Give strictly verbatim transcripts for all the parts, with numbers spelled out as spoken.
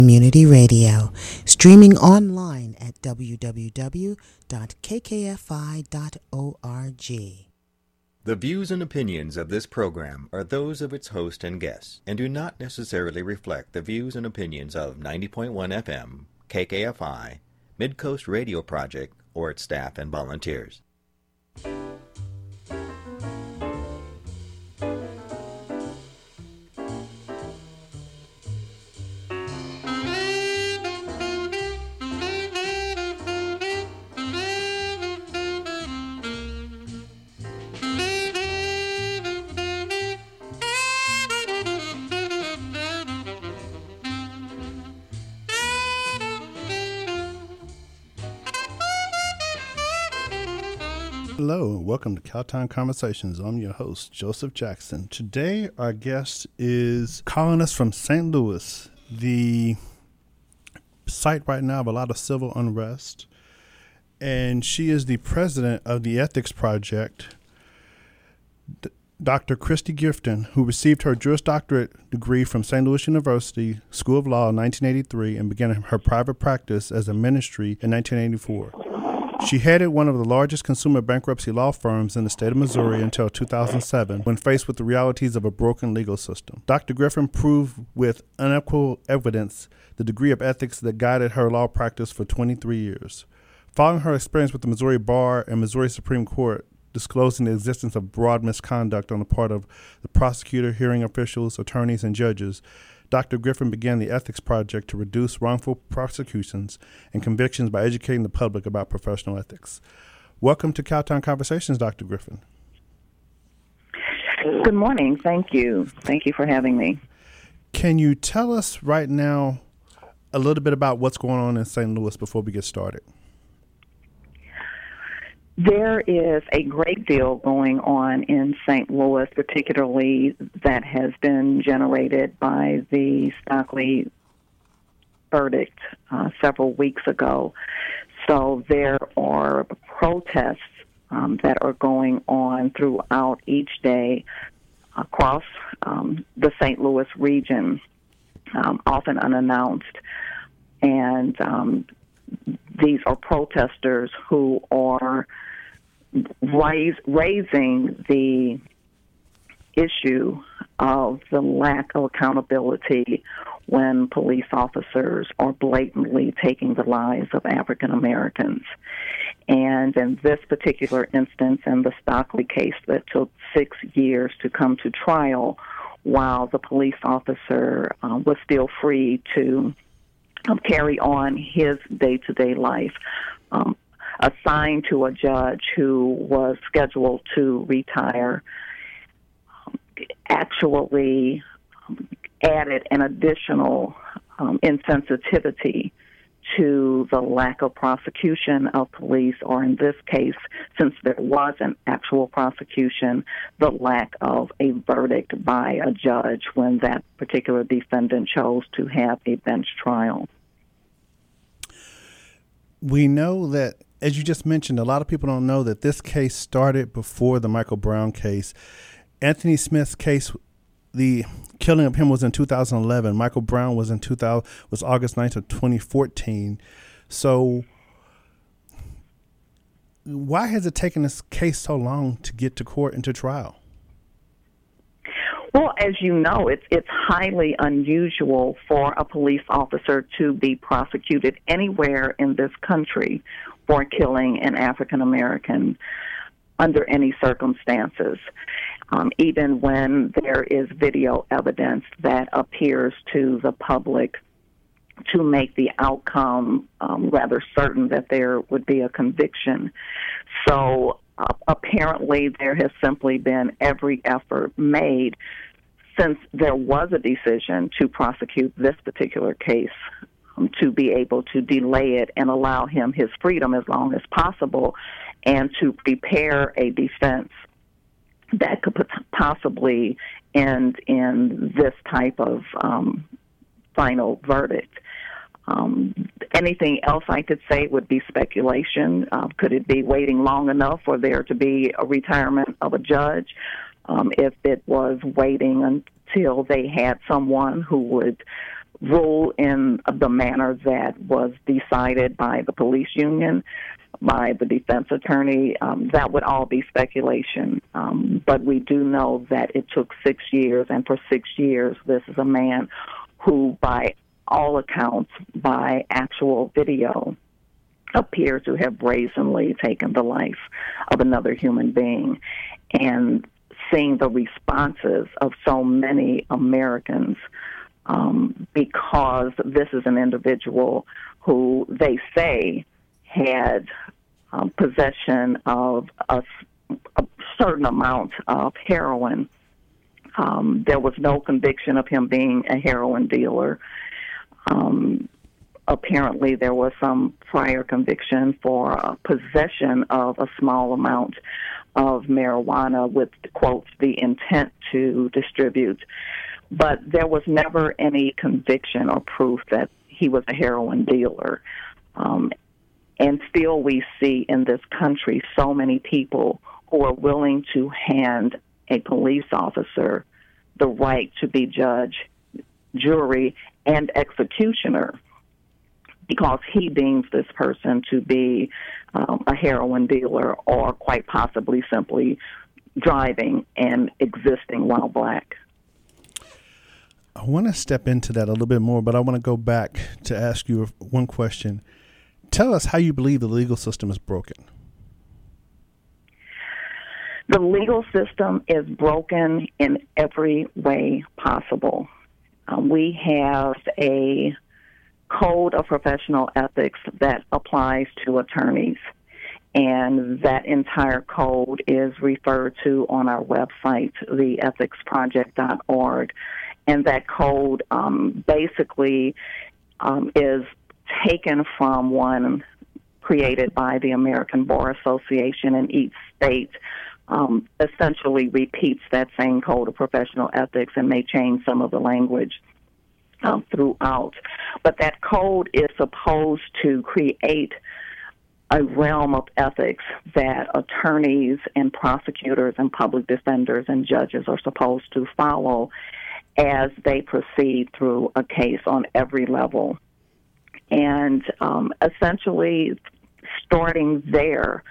Community Radio, streaming online at w w w dot k k f i dot org. The views and opinions of this program are those of its host and guests, and do not necessarily reflect the views and opinions of ninety point one F M, K K F I, Midcoast Radio Project, or its staff and volunteers. Hello, and welcome to Cowtown Conversations. I'm your host, Joseph Jackson. Today, our guest is calling us from Saint Louis, the site right now of a lot of civil unrest. And she is the president of the Ethics Project, D- Doctor Christy Gifton, who received her Juris Doctorate degree from Saint Louis University School of Law in nineteen eighty-three and began her private practice as a ministry in nineteen eighty-four. She headed one of the largest consumer bankruptcy law firms in the state of Missouri until two thousand seven, when faced with the realities of a broken legal system. Doctor Griffin proved with unequivocal evidence the degree of ethics that guided her law practice for twenty-three years. Following her experience with the Missouri Bar and Missouri Supreme Court, disclosing the existence of broad misconduct on the part of the prosecutor, hearing officials, attorneys, and judges, Doctor Griffin began the Ethics Project to reduce wrongful prosecutions and convictions by educating the public about professional ethics. Welcome to Cowtown Conversations, Doctor Griffin. Good morning. Thank you. Thank you for having me. Can you tell us right now a little bit about what's going on in Saint Louis before we get started? There is a great deal going on in Saint Louis, particularly that has been generated by the Stockley verdict uh, several weeks ago. So there are protests um, that are going on throughout each day across um, the Saint Louis region, um, often unannounced. And um, these are protesters who are Raise, raising the issue of the lack of accountability when police officers are blatantly taking the lives of African Americans. And in this particular instance, in the Stockley case that took six years to come to trial, while the police officer uh, was still free to um, carry on his day-to-day life, um, assigned to a judge who was scheduled to retire, um, actually um, added an additional um, insensitivity to the lack of prosecution of police, or in this case, since there was an actual prosecution, the lack of a verdict by a judge when that particular defendant chose to have a bench trial. We know that, as you just mentioned, a lot of people don't know that this case started before the Michael Brown case. Anthony Smith's case, the killing of him was in two thousand eleven. Michael Brown was in two thousand, was August ninth of twenty fourteen. So why has it taken this case so long to get to court and to trial? Well, as you know, it's it's highly unusual for a police officer to be prosecuted anywhere in this country for killing an African American under any circumstances, um, even when there is video evidence that appears to the public to make the outcome um, rather certain that there would be a conviction. So uh, apparently there has simply been every effort made since there was a decision to prosecute this particular case um, to be able to delay it and allow him his freedom as long as possible, and to prepare a defense that could possibly end in this type of um, final verdict. Um, anything else I could say would be speculation. Uh, could it be waiting long enough for there to be a retirement of a judge? Um, if it was waiting until they had someone who would rule in the manner that was decided by the police union, by the defense attorney, um, that would all be speculation. Um, but we do know that it took six years, and for six years, this is a man who, by all accounts, by actual video, appears to have brazenly taken the life of another human being. And seeing the responses of so many Americans, um, because this is an individual who they say had um, possession of a, a certain amount of heroin. Um, there was no conviction of him being a heroin dealer. Um, apparently, there was some prior conviction for uh, possession of a small amount of marijuana with, quote, the intent to distribute. But there was never any conviction or proof that he was a heroin dealer. Um, and still we see in this country so many people who are willing to hand a police officer the right to be judge, jury, and executioner because he deems this person to be um, a heroin dealer or quite possibly simply driving and existing while black. I want to step into that a little bit more, but I want to go back to ask you one question. Tell us how you believe the legal system is broken. The legal system is broken in every way possible. Um, we have a code of professional ethics that applies to attorneys, and that entire code is referred to on our website, the ethics project dot org. And that code um, basically um, is taken from one created by the American Bar Association, and each state um, essentially repeats that same code of professional ethics and may change some of the language um, throughout. But that code is supposed to create a realm of ethics that attorneys and prosecutors and public defenders and judges are supposed to follow as they proceed through a case on every level. And um, essentially, starting there,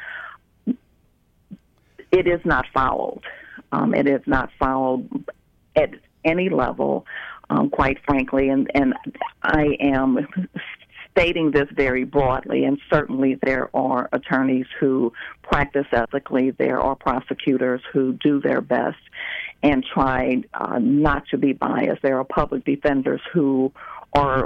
it is not followed. Um, it is not followed at any level, um, quite frankly, and, and I am stating this very broadly, and certainly there are attorneys who practice ethically, there are prosecutors who do their best and try uh, not to be biased. There are public defenders who are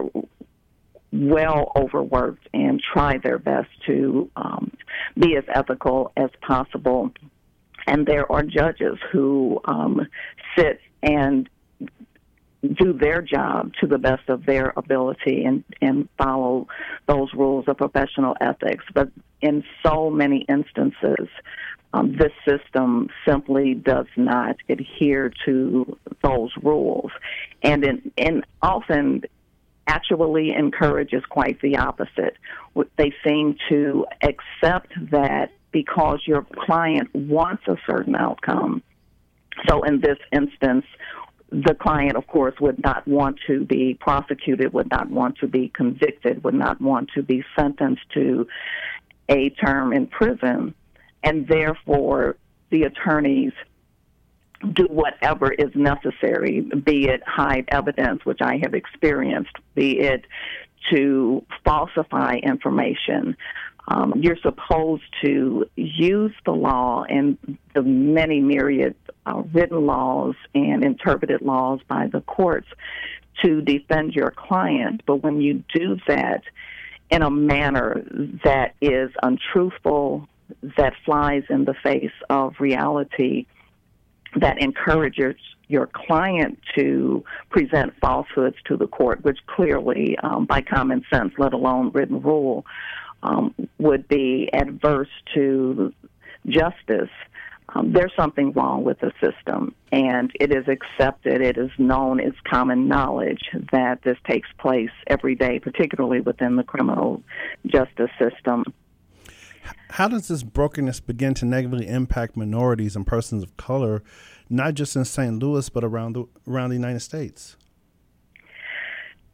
well overworked and try their best to um, be as ethical as possible. And there are judges who um, sit and do their job to the best of their ability and, and follow those rules of professional ethics. But in so many instances, um, this system simply does not adhere to those rules, and, in, and often actually encourages quite the opposite. They seem to accept that because your client wants a certain outcome. So in this instance, the client, of course, would not want to be prosecuted, would not want to be convicted, would not want to be sentenced to a term in prison, and therefore the attorneys do whatever is necessary, be it hide evidence, which I have experienced, be it to falsify information. Um, you're supposed to use the law and the many myriad uh, written laws and interpreted laws by the courts to defend your client. But when you do that in a manner that is untruthful, that flies in the face of reality, that encourages your client to present falsehoods to the court, which clearly, um, by common sense, let alone written rule, um, would be adverse to justice, um, there's something wrong with the system. And it is accepted, it is known, it's common knowledge that this takes place every day, particularly within the criminal justice system. How does this brokenness begin to negatively impact minorities and persons of color, not just in Saint Louis, but around the around the United States?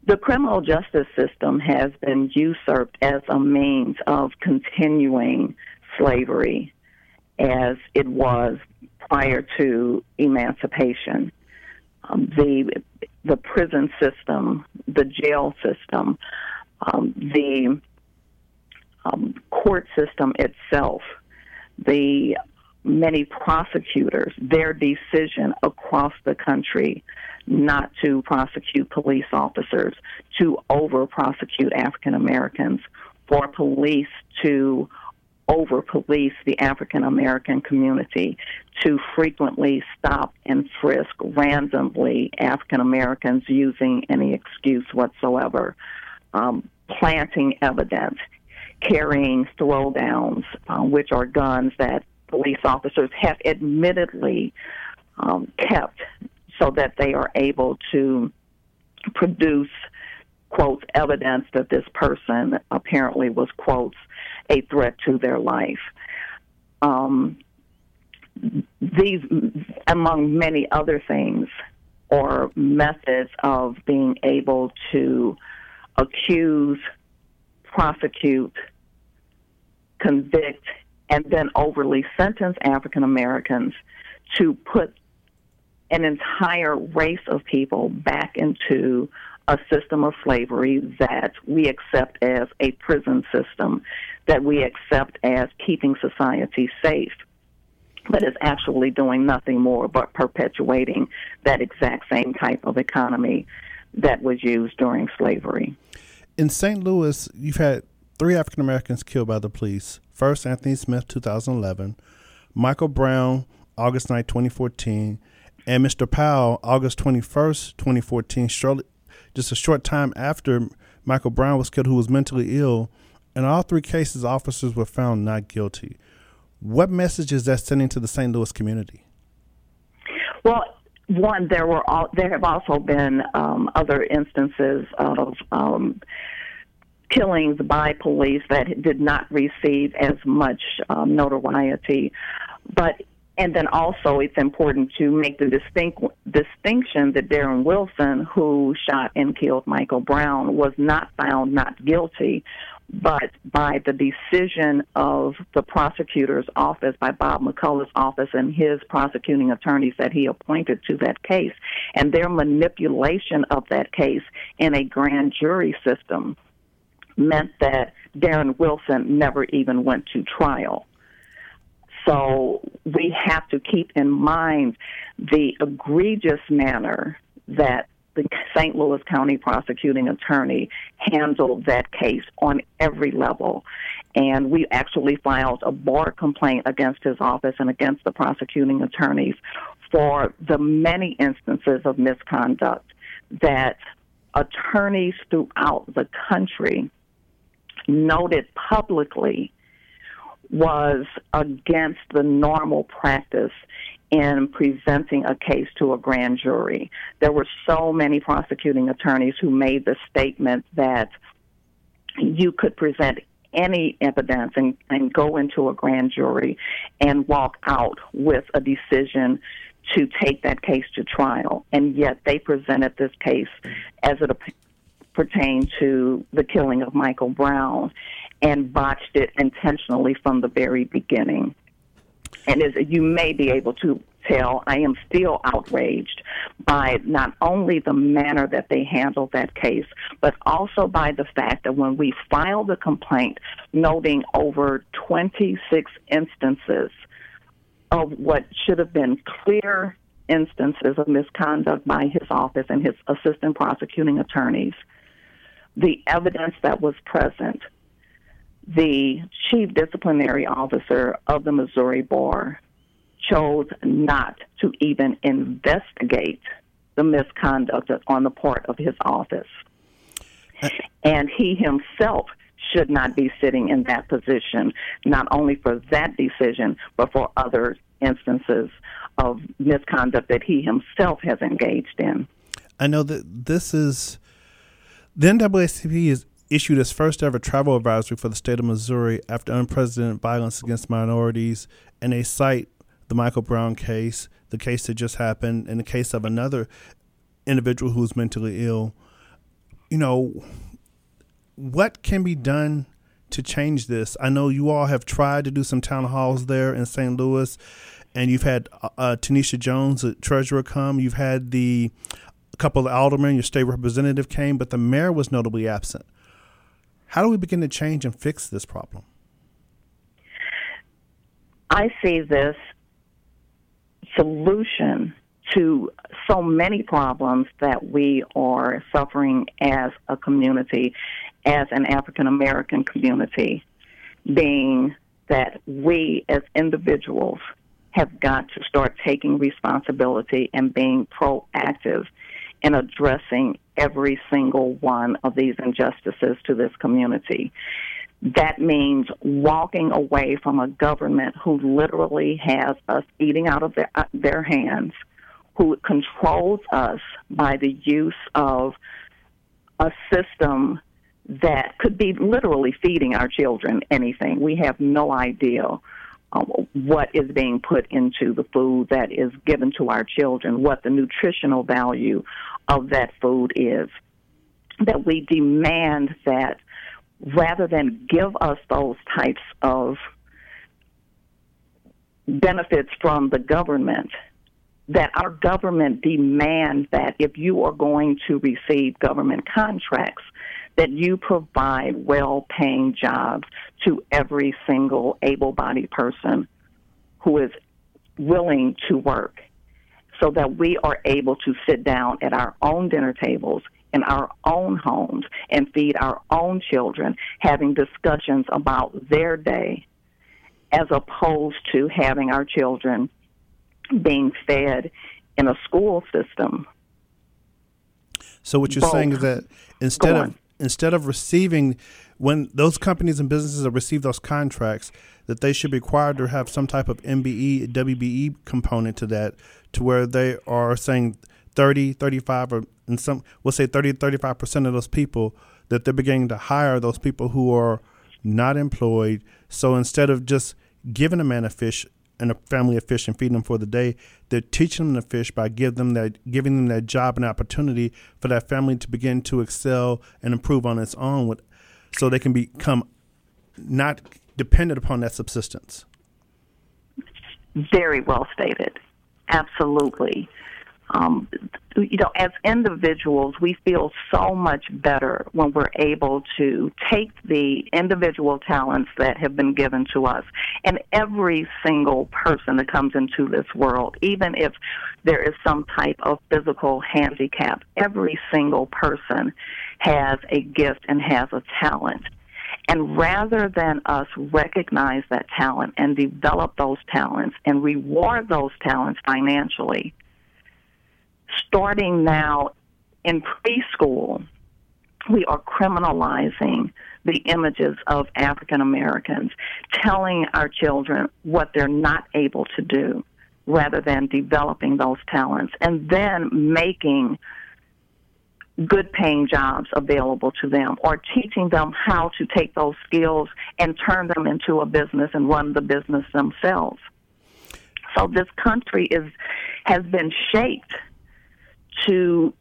The criminal justice system has been usurped as a means of continuing slavery as it was prior to emancipation. Um, the the prison system, the jail system, um, the um, court system itself, the many prosecutors, their decision across the country not to prosecute police officers, to over-prosecute African Americans, for police to over-police the African American community, to frequently stop and frisk randomly African Americans using any excuse whatsoever, um, planting evidence, carrying throwdowns, uh, which are guns that police officers have admittedly um, kept so that they are able to produce, quotes, evidence that this person apparently was, quotes, a threat to their life. Um, these, among many other things, are methods of being able to accuse, prosecute, convict, and then overly sentence African Americans to put an entire race of people back into a system of slavery that we accept as a prison system, that we accept as keeping society safe, but is actually doing nothing more but perpetuating that exact same type of economy that was used during slavery. In Saint Louis, you've had three African Americans killed by the police. First, Anthony Smith, two thousand eleven, Michael Brown, August ninth, twenty fourteen, and Mister Powell, August twenty-first, twenty fourteen, shortly, just a short time after Michael Brown was killed, who was mentally ill. In all three cases, officers were found not guilty. What message is that sending to the Saint Louis community? Well, one, there were all, there have also been um, other instances of um, killings by police that did not receive as much um, notoriety. But and then also it's important to make the distinct distinction that Darren Wilson, who shot and killed Michael Brown, was not found not guilty, but by the decision of the prosecutor's office, by Bob McCullough's office and his prosecuting attorneys that he appointed to that case, and their manipulation of that case in a grand jury system meant that Darren Wilson never even went to trial. So we have to keep in mind the egregious manner that the Saint Louis County prosecuting attorney handled that case on every level. And we actually filed a bar complaint against his office and against the prosecuting attorneys for the many instances of misconduct that attorneys throughout the country noted publicly was against the normal practice in presenting a case to a grand jury. There were so many prosecuting attorneys who made the statement that you could present any evidence and, and go into a grand jury and walk out with a decision to take that case to trial. And yet they presented this case as it pertained to the killing of Michael Brown and botched it intentionally from the very beginning. And as you may be able to tell, I am still outraged by not only the manner that they handled that case, but also by the fact that when we filed the complaint noting over twenty-six instances of what should have been clear instances of misconduct by his office and his assistant prosecuting attorneys, the evidence that was present, the chief disciplinary officer of the Missouri Bar chose not to even investigate the misconduct on the part of his office. And he himself should not be sitting in that position, not only for that decision, but for other instances of misconduct that he himself has engaged in. I know that this is, the N double A C P is issued its first ever travel advisory for the state of Missouri after unprecedented violence against minorities, and they cite the Michael Brown case, the case that just happened, and the case of another individual who's mentally ill. you know, what can be done to change this? I know you all have tried to do some town halls there in Saint Louis, and you've had uh, Tanisha Jones, the treasurer, come. You've had the a couple of aldermen, your state representative came, but the mayor was notably absent. How do we begin to change and fix this problem? I see this solution to so many problems that we are suffering as a community, as an African American community, being that we as individuals have got to start taking responsibility and being proactive in addressing every single one of these injustices to this community. That means walking away from a government who literally has us eating out of their, uh, their hands, who controls us by the use of a system that could be literally feeding our children anything. We have no idea um, what is being put into the food that is given to our children, what the nutritional value of that food is. That we demand that rather than give us those types of benefits from the government, that our government demands that if you are going to receive government contracts, that you provide well-paying jobs to every single able-bodied person who is willing to work, so that we are able to sit down at our own dinner tables in our own homes and feed our own children, having discussions about their day, as opposed to having our children being fed in a school system. So what you're Both. saying is that instead of instead of receiving, when those companies and businesses that receive those contracts, that they should be required to have some type of M B E, W B E component to that, to where they are saying thirty, thirty-five, or in some, we'll say thirty, thirty-five percent of those people, that they're beginning to hire those people who are not employed. So instead of just giving a man a fish and a family of fish and feeding them for the day, they're teaching them to fish by give them that, giving them that job and opportunity for that family to begin to excel and improve on its own, with, so they can become not dependent upon that subsistence. Very well stated. Absolutely. Um, you know, as individuals, we feel so much better when we're able to take the individual talents that have been given to us. And every single person that comes into this world, even if there is some type of physical handicap, every single person has a gift and has a talent. And rather than us recognize that talent and develop those talents and reward those talents financially, starting now in preschool, we are criminalizing the images of African Americans, telling our children what they're not able to do, rather than developing those talents, and then making good-paying jobs available to them, or teaching them how to take those skills and turn them into a business and run the business themselves. So this country is has been shaped to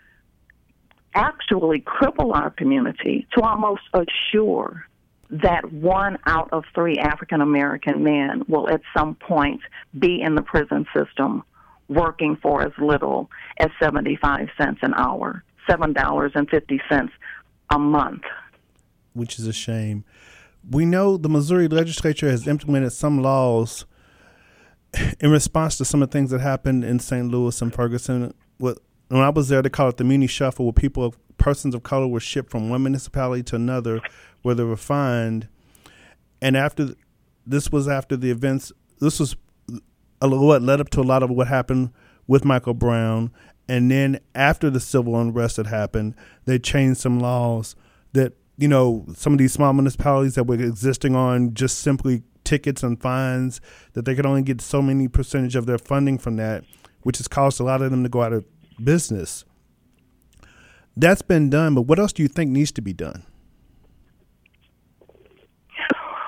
actually cripple our community, to almost assure that one out of three African American men will at some point be in the prison system working for as little as seventy-five cents an hour, seven dollars and fifty cents a month. Which is a shame. We know the Missouri legislature has implemented some laws in response to some of the things that happened in Saint Louis and Ferguson. What, when I was there, they call it the Muni Shuffle, where people, persons of color were shipped from one municipality to another where they were fined. And after this was after the events, this was a, what led up to a lot of what happened with Michael Brown. And then after the civil unrest had happened, they changed some laws that, you know, some of these small municipalities that were existing on just simply tickets and fines, that they could only get so many percentage of their funding from that, which has caused a lot of them to go out of business. That's been done, but what else do you think needs to be done?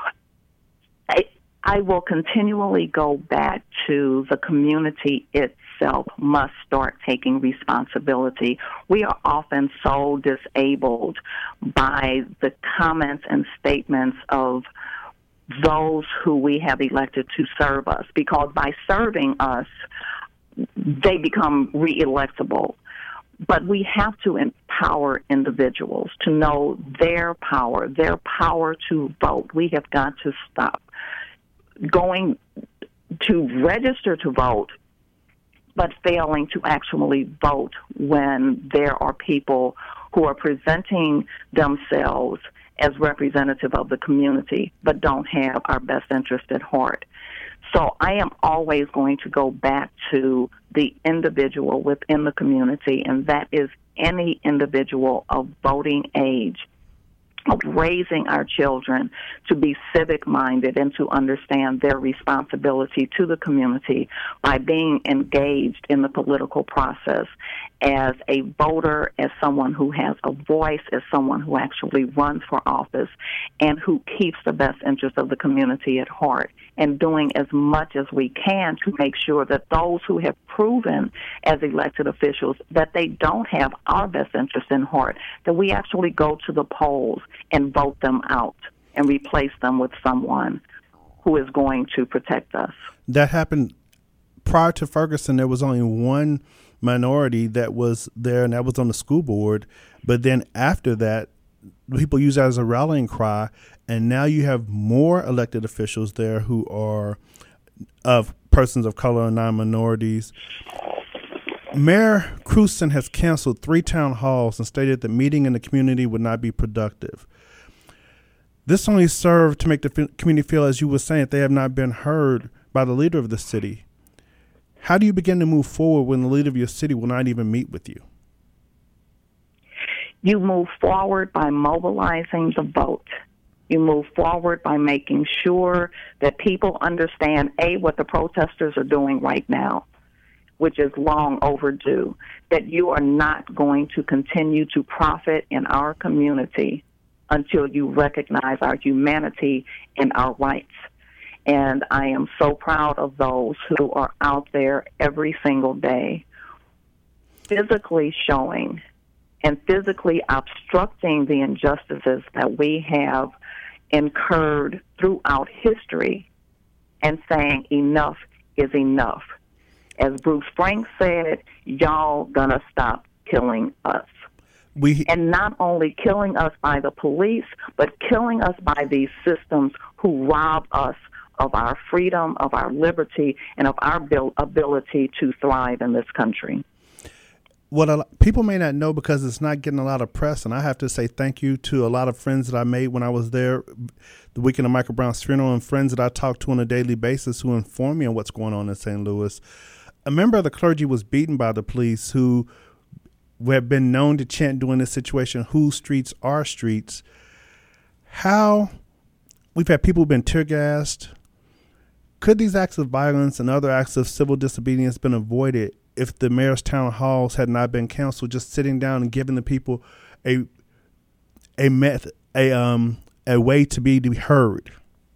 I, I will continually go back to the community itself. itself must start taking responsibility. We are often so disabled by the comments and statements of those who we have elected to serve us, because by serving us, they become re-electable. But we have to empower individuals to know their power, their power to vote. We have got to stop going to register to vote, but failing to actually vote when there are people who are presenting themselves as representative of the community, but don't have our best interest at heart. So I am always going to go back to the individual within the community, and that is any individual of voting age, of raising our children to be civic-minded and to understand their responsibility to the community by being engaged in the political process as a voter, as someone who has a voice, as someone who actually runs for office, and who keeps the best interest of the community at heart, and doing as much as we can to make sure that those who have proven as elected officials that they don't have our best interest in heart, that we actually go to the polls and vote them out and replace them with someone who is going to protect us. That happened prior to Ferguson. There was only one minority that was there, and that was on the school board. But then after that, people use that as a rallying cry, and now you have more elected officials there who are of persons of color and non-minorities. Mayor Krewson has canceled three town halls and stated that meeting in the community would not be productive. This only served to make the f- community feel, as you were saying, that they have not been heard by the leader of the city. How do you begin to move forward when the leader of your city will not even meet with you? You move forward by mobilizing the vote. You move forward by making sure that people understand, A, what the protesters are doing right now, which is long overdue, that you are not going to continue to profit in our community until you recognize our humanity and our rights. And I am so proud of those who are out there every single day physically showing and physically obstructing the injustices that we have incurred throughout history and saying enough is enough. As Bruce Frank said, y'all gonna stop killing us. We, and not only killing us by the police, but killing us by these systems who rob us of our freedom, of our liberty, and of our ability to thrive in this country. What a, people may not know because it's not getting a lot of press, and I have to say thank you to a lot of friends that I made when I was there the weekend of Michael Brown's funeral, and friends that I talk to on a daily basis who inform me on what's going on in Saint Louis. A member of the clergy was beaten by the police who have been known to chant during this situation, "Whose streets are streets?" How we've had people who've been tear gassed. Could these acts of violence and other acts of civil disobedience been avoided if the mayor's town halls had not been canceled, just sitting down and giving the people a a method, a um a way to be to be heard?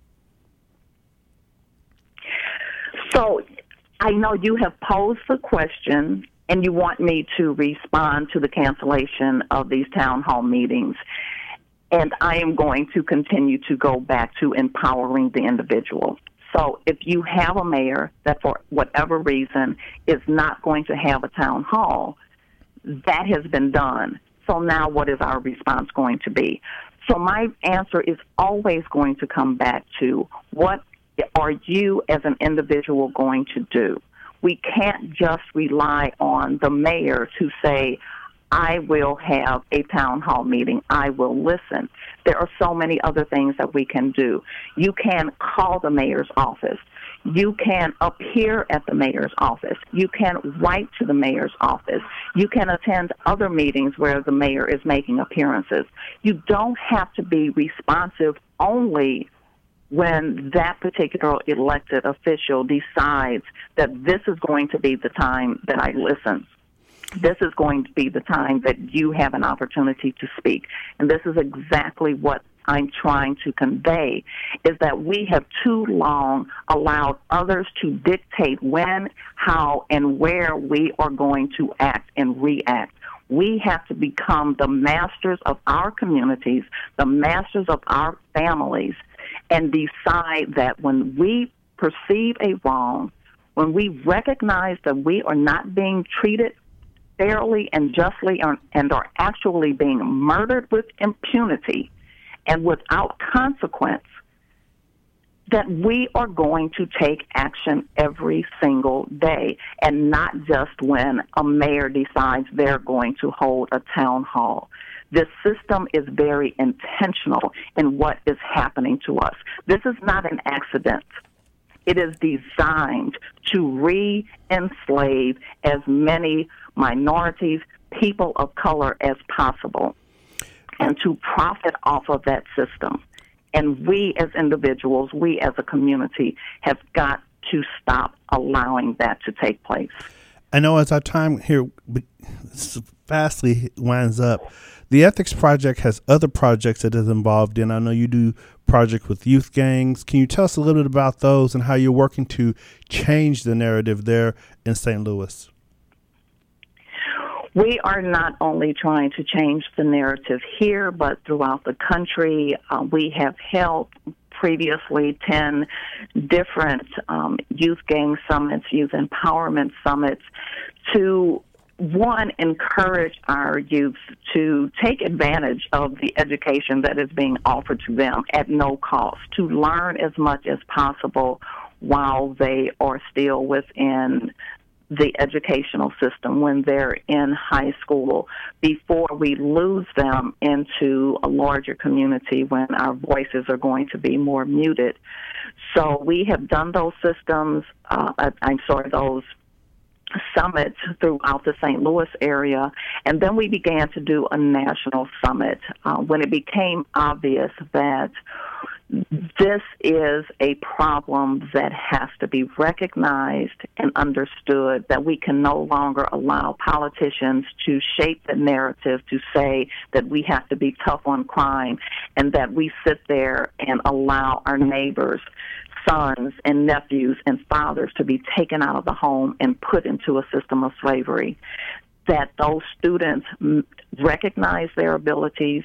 So I know you have posed the question and you want me to respond to the cancellation of these town hall meetings. And I am going to continue to go back to empowering the individual. So if you have a mayor that for whatever reason is not going to have a town hall, that has been done. So now what is our response going to be? So my answer is always going to come back to what are you as an individual going to do? We can't just rely on the mayor to say, I will have a town hall meeting. I will listen. There are so many other things that we can do. You can call the mayor's office. You can appear at the mayor's office. You can write to the mayor's office. You can attend other meetings where the mayor is making appearances. You don't have to be responsive only when that particular elected official decides that this is going to be the time that I listen. This is going to be the time that you have an opportunity to speak. And this is exactly what I'm trying to convey is that we have too long allowed others to dictate when, how, and where we are going to act and react. We have to become the masters of our communities, the masters of our families, and decide that when we perceive a wrong, when we recognize that we are not being treated fairly and justly and are actually being murdered with impunity and without consequence, that we are going to take action every single day and not just when a mayor decides they're going to hold a town hall. This system is very intentional in what is happening to us. This is not an accident. It is designed to re-enslave as many minorities, people of color as possible, and to profit off of that system. And we as individuals, we as a community, have got to stop allowing that to take place. I know as our time here fastly winds up, the Ethics Project has other projects that is involved in. I know you do projects with youth gangs. Can you tell us a little bit about those and how you're working to change the narrative there in Saint Louis? We are not only trying to change the narrative here, but throughout the country. Uh, we have held previously ten different um, youth gang summits, youth empowerment summits, to, one, encourage our youth to take advantage of the education that is being offered to them at no cost, to learn as much as possible while they are still within the educational system, when they're in high school, before we lose them into a larger community when our voices are going to be more muted. So we have done those systems, uh, I'm sorry, those summits throughout the Saint Louis area, and then we began to do a national summit uh, when it became obvious that this is a problem that has to be recognized and understood, that we can no longer allow politicians to shape the narrative to say that we have to be tough on crime, and that we sit there and allow our neighbors, sons and nephews and fathers to be taken out of the home and put into a system of slavery. That those students recognize their abilities,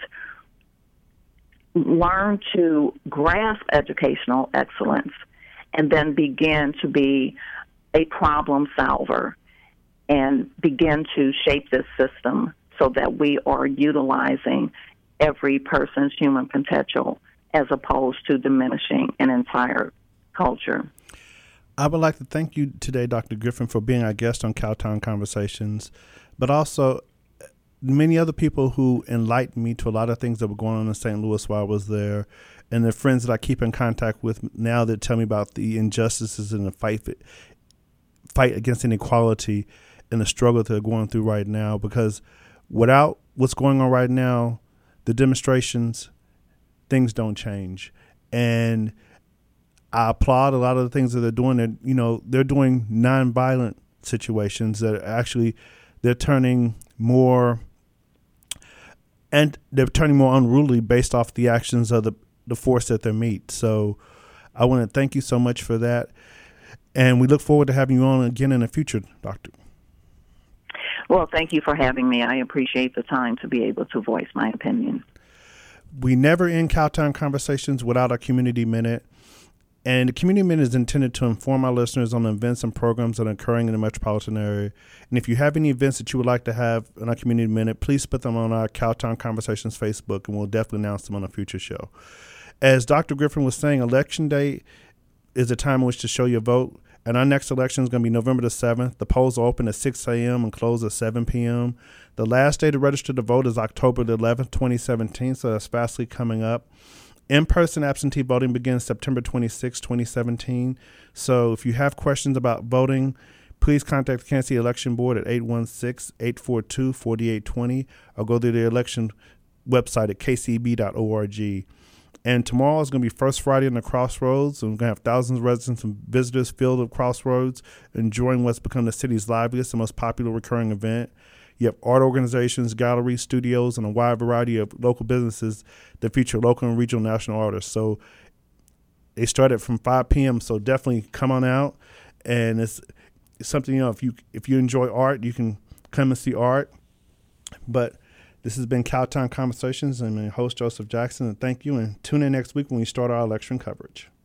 learn to grasp educational excellence, and then begin to be a problem solver and begin to shape this system so that we are utilizing every person's human potential as opposed to diminishing an entire culture. I would like to thank you today, Doctor Griffin, for being our guest on Cowtown Conversations, but also many other people who enlightened me to a lot of things that were going on in Saint Louis while I was there, and the friends that I keep in contact with now that tell me about the injustices and the fight fight against inequality and the struggle that they're going through right now. Because without what's going on right now, the demonstrations, things don't change. And I applaud a lot of the things that they're doing. They're, you know, they're doing nonviolent situations that are actually, they're turning more, and they're turning more unruly based off the actions of the, the force that they meet. So I want to thank you so much for that. And we look forward to having you on again in the future, Doctor. Well, thank you for having me. I appreciate the time to be able to voice my opinion. We never end Cowtown Conversations without our Community Minute. And the Community Minute is intended to inform our listeners on the events and programs that are occurring in the metropolitan area. And if you have any events that you would like to have in our Community Minute, please put them on our Cowtown Conversations Facebook, and we'll definitely announce them on a future show. As Doctor Griffin was saying, Election Day is a time in which to show your vote. And our next election is going to be November the seventh. The polls are open at six a.m. and close at seven p.m. The last day to register to vote is October the eleventh, twenty seventeen, so that's fastly coming up. In-person absentee voting begins September twenty-sixth, twenty seventeen. So if you have questions about voting, please contact the Kansas City Election Board at eight one six, eight four two, four eight two zero or go to the election website at k c b dot org. And tomorrow is going to be First Friday in the Crossroads, and we're going to have thousands of residents and visitors filled at Crossroads, enjoying what's become the city's liveliest and most popular recurring event. You have art organizations, galleries, studios, and a wide variety of local businesses that feature local and regional national artists. So they start at from five p.m., so definitely come on out. And it's, it's something, you know, if you if you enjoy art, you can come and see art. But this has been Cowtown Conversations. I'm your host, Joseph Jackson, and thank you. And tune in next week when we start our election coverage.